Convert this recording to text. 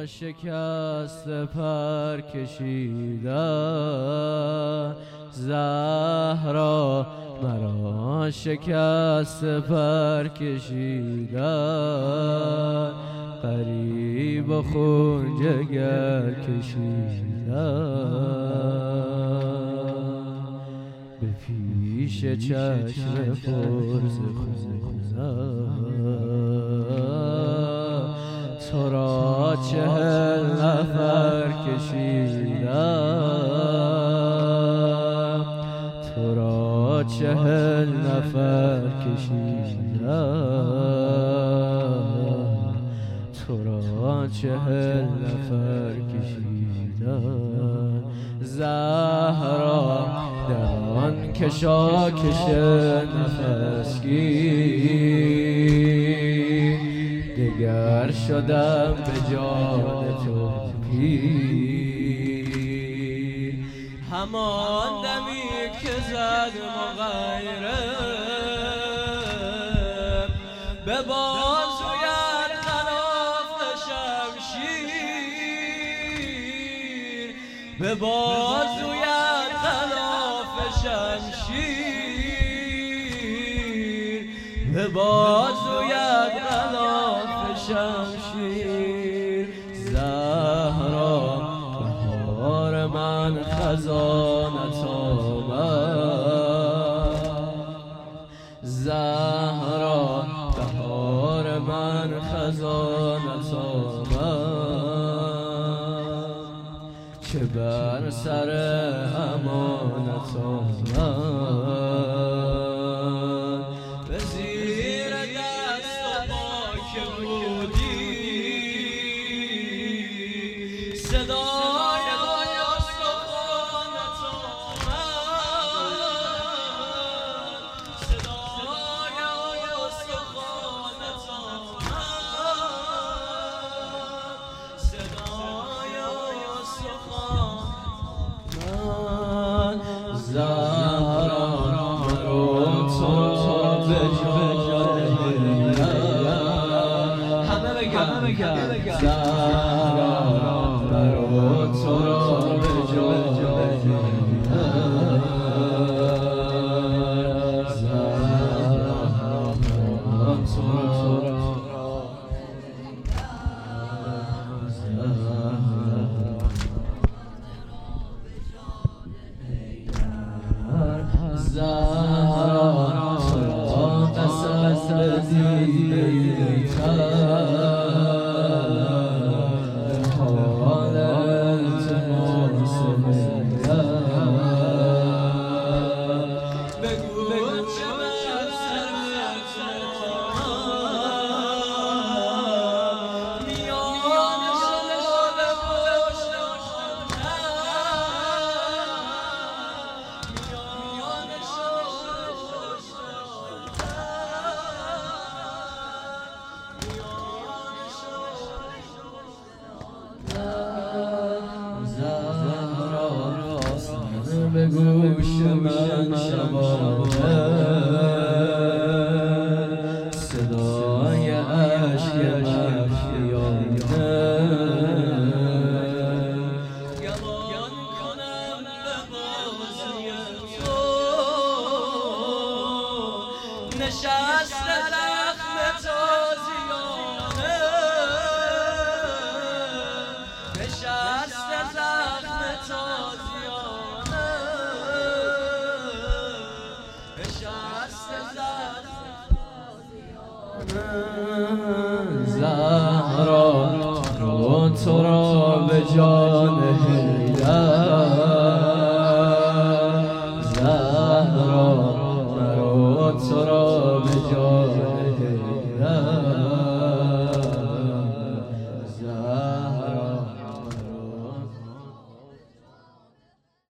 شکست پر کشیدن، زهرا مرا شکست پر کشیدن، غریب و خون جگر کشیدن، به پیش چشم پر ز تو را 40 نفر کشیدم، تو را 40 نفر کشیدم، تو را 40 نفر کشیدم. زهرا در آن کشاکش نفسگیر، دگر شدم به جان تو پیر. همان دمی که زد مغیرم به بازویت غلاف شمشیر، به بازویت غلاف شمشیر، به بازویت غلاف شمشیر. زهرا بهار من خزانت آمد، زهرا بهار من خزانت آمد، چه بر سر امانت آمد. به زیر دست و پا که بودی، صدای استخوانت آمد، صدای استخوانت آمد، صدای استخوانت. زهرا مرو تو به جان همه بگم، زهرا مرو تو به جان زهرا مرو تو زهرا چرا قصد دیدن حال التماس بگو چه بر سرت میان شلال پشت به گوش من شبانه صدای عشق مخفیانه، گمان کنم به بازوی تو نشسته زخم تازیانه، نشسته زخم تازیانه، زهرا رو تو را به جان هیدر، زهرا رو تو را به جان